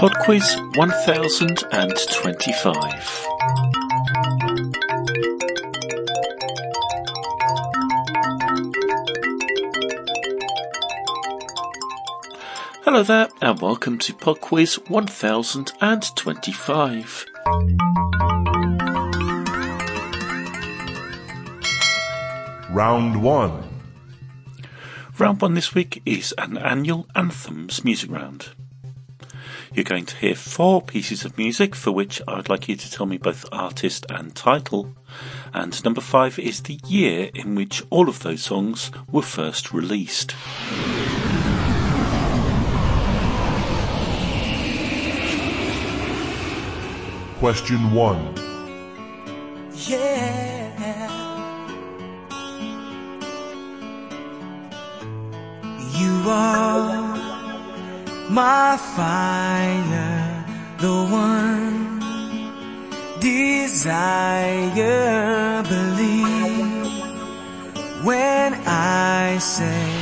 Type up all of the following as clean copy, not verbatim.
Pod Quiz 1025. Hello there, and welcome to Pod Quiz 1025. Round 1. Round 1 this week is an annual anthems music round. You're going to hear 4 pieces of music for which I would like you to tell me both artist and title. And number 5 is the year in which all of those songs were first released. Question 1. Yeah. You are my fire, the one desire. Believe when I say.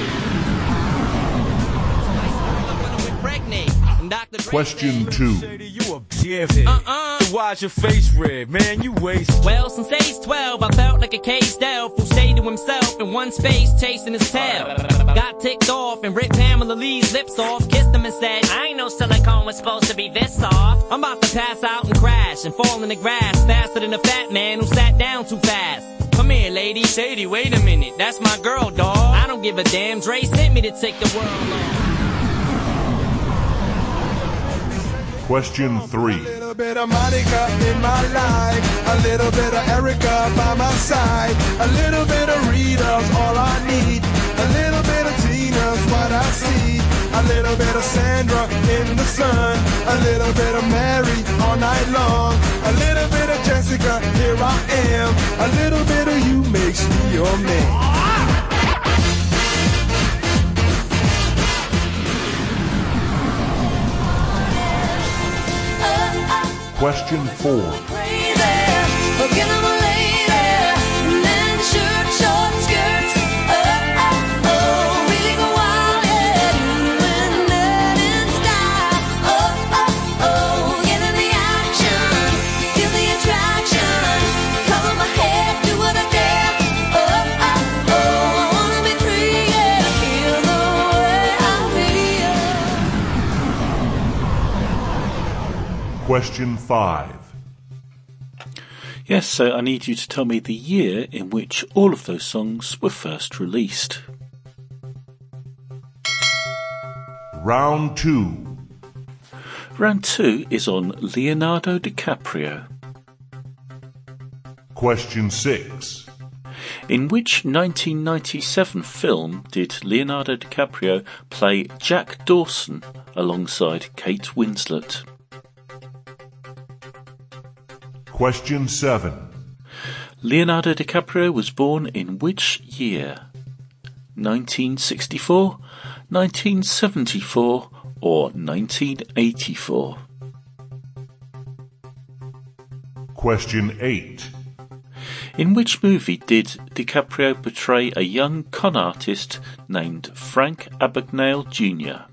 Question 2. You a dickhead. So why's your face red, man? You waste. Well, since age 12, I felt like a caged elf who stayed to himself in one space, chasing his tail. Got ticked off and ripped Pamela Lee's lips off, kissed him and said, I ain't know silicone was supposed to be this soft. I'm about to pass out and crash and fall in the grass faster than a fat man who sat down too fast. Come here, lady. Sadie, wait a minute. That's my girl, dawg. I don't give a damn. Dre sent me to take the world off. Question 3. A little bit of Monica in my life, a little bit of Erica by my side, a little bit of Rita's all I need, a little bit of Tina's what I see, a little bit of Sandra in the sun, a little bit of Mary all night long, a little bit of Jessica, here I am, a little bit of you makes me your man. Question 4. Question 5. Yes, so I need you to tell me the year in which all of those songs were first released. Round 2. Round 2 is on Leonardo DiCaprio. Question 6. In which 1997 film did Leonardo DiCaprio play Jack Dawson alongside Kate Winslet? Question 7. Leonardo DiCaprio was born in which year? 1964, 1974 or 1984? Question 8. In which movie did DiCaprio portray a young con artist named Frank Abagnale Jr.?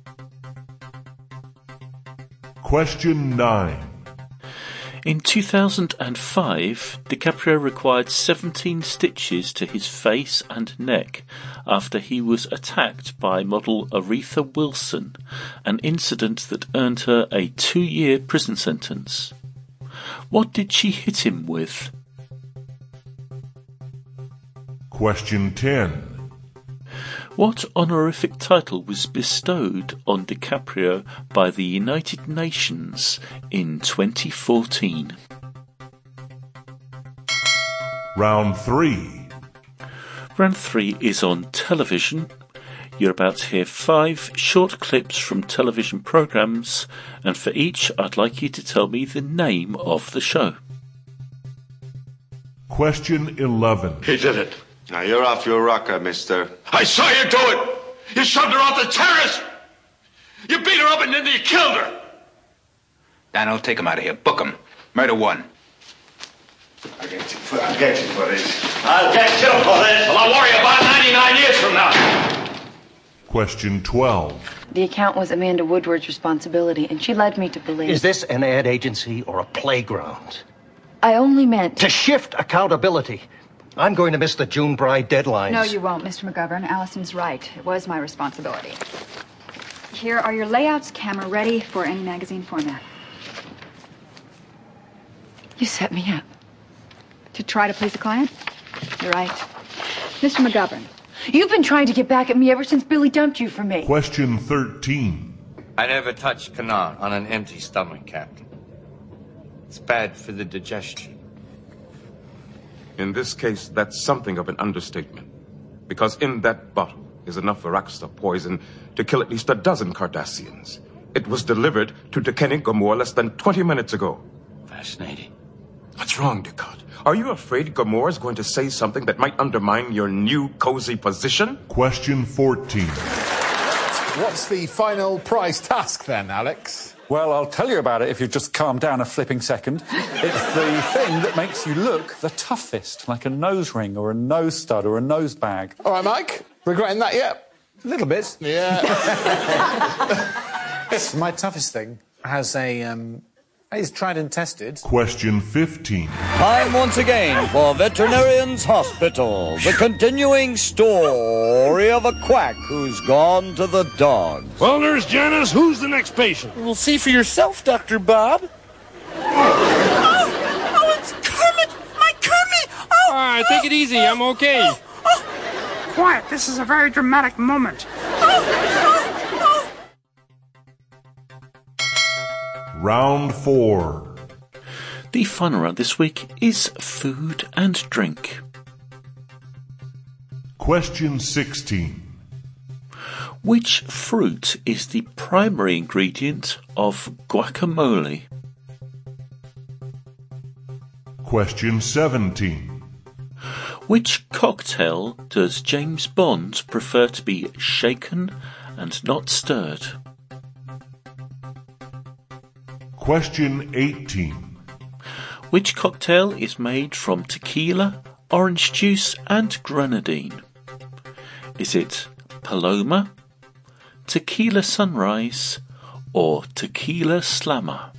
Question 9. In 2005, DiCaprio required 17 stitches to his face and neck after he was attacked by model Aretha Wilson, an incident that earned her a 2-year prison sentence. What did she hit him with? Question 10. What honorific title was bestowed on DiCaprio by the United Nations in 2014? Round 3. Round 3 is on television. You're about to hear 5 short clips from television programmes, and for each I'd like you to tell me the name of the show. Question 11. He did it. Now you're off your rocker, mister. I saw you do it. You shoved her off the terrace. You beat her up and then you killed her. Donald, take him out of here. Book him. Murder 1. I'll get you for this. I'll get you for this. Well, I'll worry about 99 years from now. Question 12. The account was Amanda Woodward's responsibility, and she led me to believe... Is this an ad agency or a playground? I only meant... To shift accountability. I'm going to miss the June bride deadlines. No, you won't, Mr. McGovern. Allison's right. It was my responsibility. Here are your layouts, camera ready for any magazine format. You set me up. To try to please the client? You're right. Mr. McGovern. You've been trying to get back at me ever since Billy dumped you for me. Question 13. I never touch Canard on an empty stomach, Captain. It's bad for the digestion. In this case, that's something of an understatement. Because in that bottle is enough Viraxta poison to kill at least a dozen Cardassians. It was delivered to Tekenic Gomorrah less than 20 minutes ago. Fascinating. What's wrong, Dukat? Are you afraid Gomorrah is going to say something that might undermine your new cozy position? Question 14. What's the final prize task then, Alex? Well, I'll tell you about it if you just calm down a flipping second. It's the thing that makes you look the toughest, like a nose ring or a nose stud or a nose bag. All right, Mike. Regretting that yet? A little bit. Yeah. My toughest thing has is tried and tested. Question 15. Time once again for Veterinarians Hospital, the continuing story of a quack who's gone to the dogs. Well, Nurse Janice, who's the next patient? We'll see for yourself, Dr. Bob. Oh, it's Kermit! My Kermit! Oh! All right, take it easy. I'm okay. Quiet, this is a very dramatic moment. Round 4. The final round this week is food and drink. Question 16. Which fruit is the primary ingredient of guacamole? Question 17. Which cocktail does James Bond prefer to be shaken and not stirred? Question 18. Which cocktail is made from tequila, orange juice and grenadine? Is it Paloma, Tequila Sunrise or Tequila Slammer?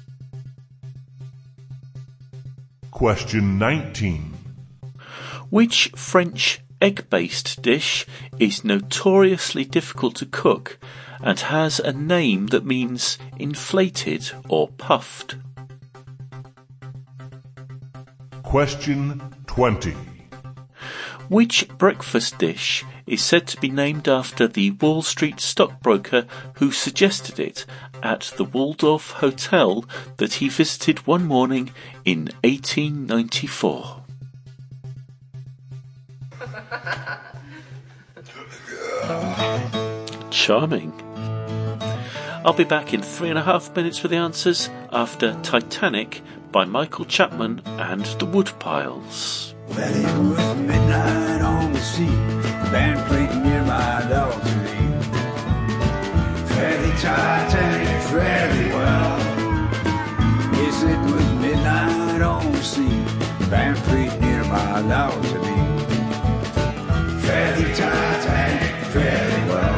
Question 19. Which French egg-based dish is notoriously difficult to cook and has a name that means inflated or puffed? Question 20. Which breakfast dish is said to be named after the Wall Street stockbroker who suggested it at the Waldorf Hotel that he visited one morning in 1894? Charming. I'll be back in 3.5 minutes for the answers after Titanic by Michael Chapman and the Woodpiles. Well, it was midnight on the sea, band played near my dog to leave. Fairly Titanic, fairly well. Yes, it was midnight on the sea, band played near my dog to leave. Fairly Titanic, fairly well.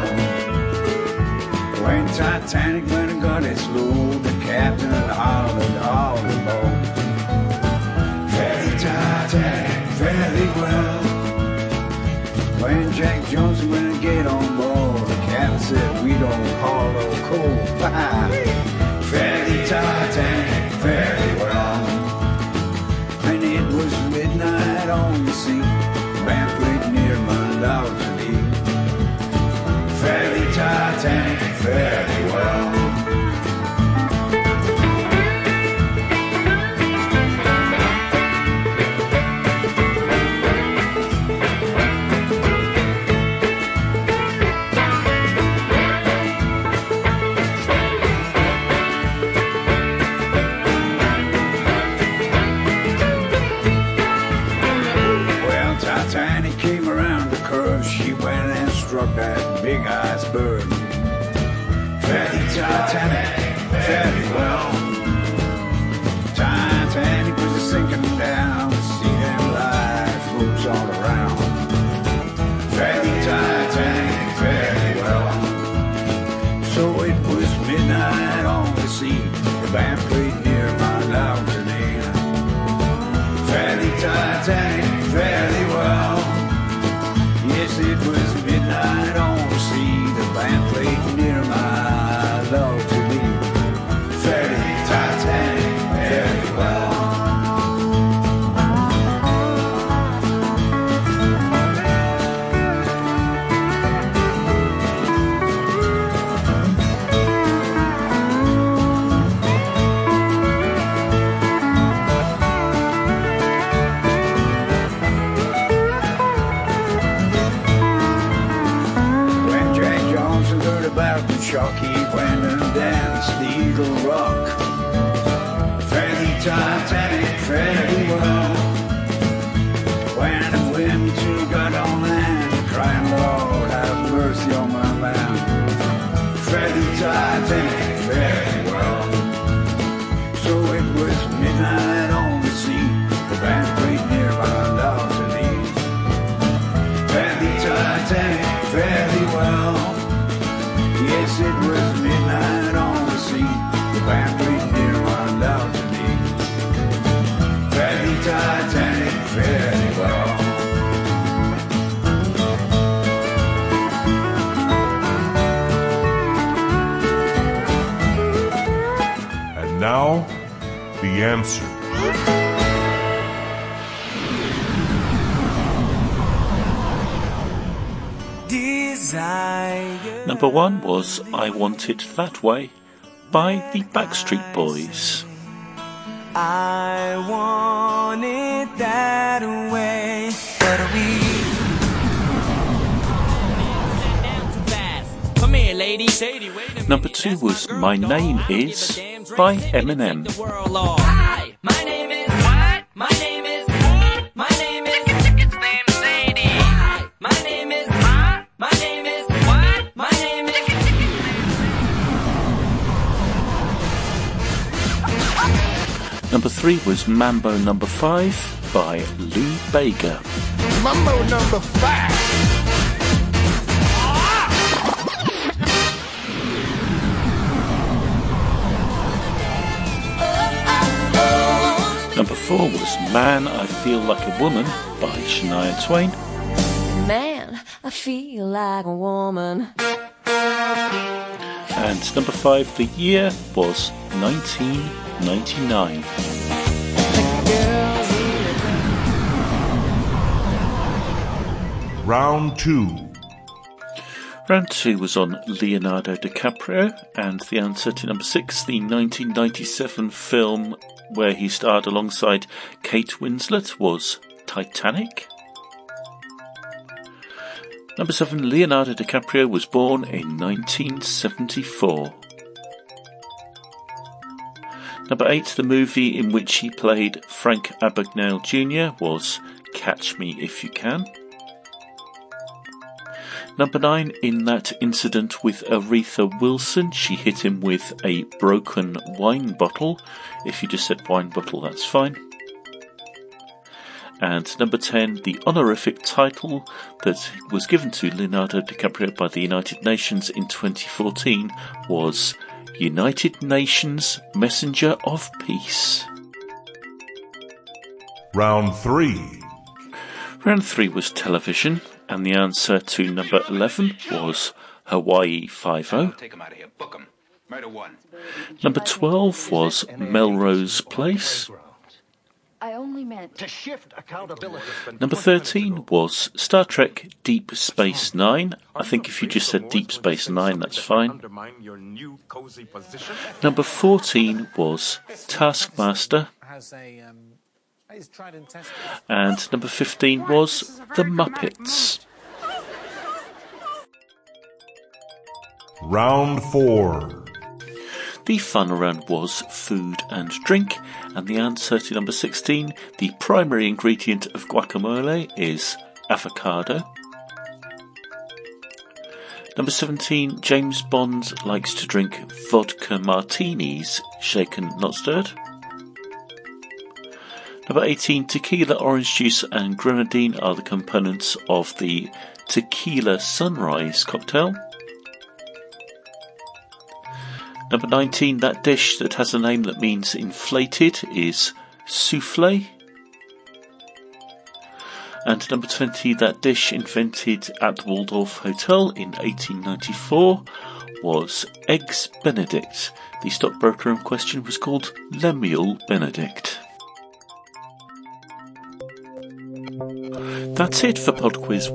When Titanic went and got its load, the captain hollered all alone. Fairly Titanic, fairly well. When Jack Jones went and get on board, the captain said we don't haul no coal. Fairly Titanic, fairly well. And it was midnight on the sea, band played near my dog to leave. Fairly Titanic, fairly well. Well, Titanic came around the curve, she went and struck that big iceberg. Fairly Titanic, fairly well. Titanic was a sinking down, see them lifeboats all around. Fairly Titanic, fairly well. out to Chalky went and danced the Eagle Rock. Fairly Titanic, fairly well. When the wind too got on land, crying, Lord, have mercy on my man. Fairly Titanic, fairly well. So it was midnight on the sea, the band played near Valladolid. Fairly Titanic, fairly well. Yes, it was midnight on the sea, the band played near Valladolid. Fairly Titanic, fairly well. And now, the answer. Number 1 was I Want It That Way by the Backstreet Boys. I want it that way, but Come here, lady. Shady, Number 2 was My Name Is by Eminem. Hi, my name is what? My name is my name is its name Sadie. Hi, my name is my name is what? My name is Number 3 was Mambo Number 5 by Lou Bega. Mambo Number 5. Number 4 was Man, I Feel Like a Woman by Shania Twain. Man, I feel like a woman. And number 5, the year was 1999. Round 2. Round 2 was on Leonardo DiCaprio, and the answer to number 6, the 1997 film where he starred alongside Kate Winslet, was Titanic. Number 7, Leonardo DiCaprio was born in 1974. Number 8, the movie in which he played Frank Abagnale Jr. was Catch Me If You Can. Number 9, in that incident with Aretha Wilson, she hit him with a broken wine bottle. If you just said wine bottle, that's fine. And number 10, the honorific title that was given to Leonardo DiCaprio by the United Nations in 2014 was United Nations Messenger of Peace. Round 3. Round 3 was television, and the answer to number 11 was Hawaii Five-0. Take him out of here. Book him. Murder 1. Number 12 was Melrose Place. I only meant to shift accountability. Number 13 was Star Trek Deep Space Nine. I think if you just said Deep Space Nine, that's fine. Number 14 was Taskmaster. And number 15 was The Muppets. Round 4. The fun round was food and drink, and the answer to number 16, the primary ingredient of guacamole, is avocado. Number 17, James Bond likes to drink vodka martinis, shaken, not stirred. Number 18, tequila, orange juice and grenadine are the components of the tequila sunrise cocktail. Number 19, that dish that has a name that means inflated is soufflé. And number 20, that dish invented at the Waldorf Hotel in 1894 was Eggs Benedict. The stockbroker in question was called Lemuel Benedict. That's it for Pod Quiz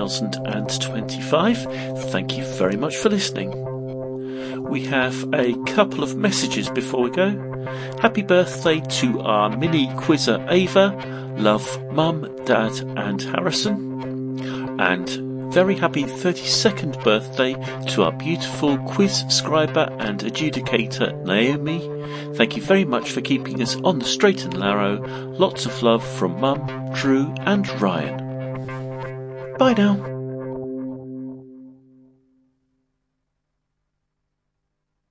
1025. Thank you very much for listening. We have a couple of messages before we go. Happy birthday to our mini quizzer Ava. Love Mum, Dad and Harrison. And very happy 32nd birthday to our beautiful quiz scriber and adjudicator Naomi. Thank you very much for keeping us on the straight and narrow. Lots of love from Mum, Drew and Ryan. Bye now.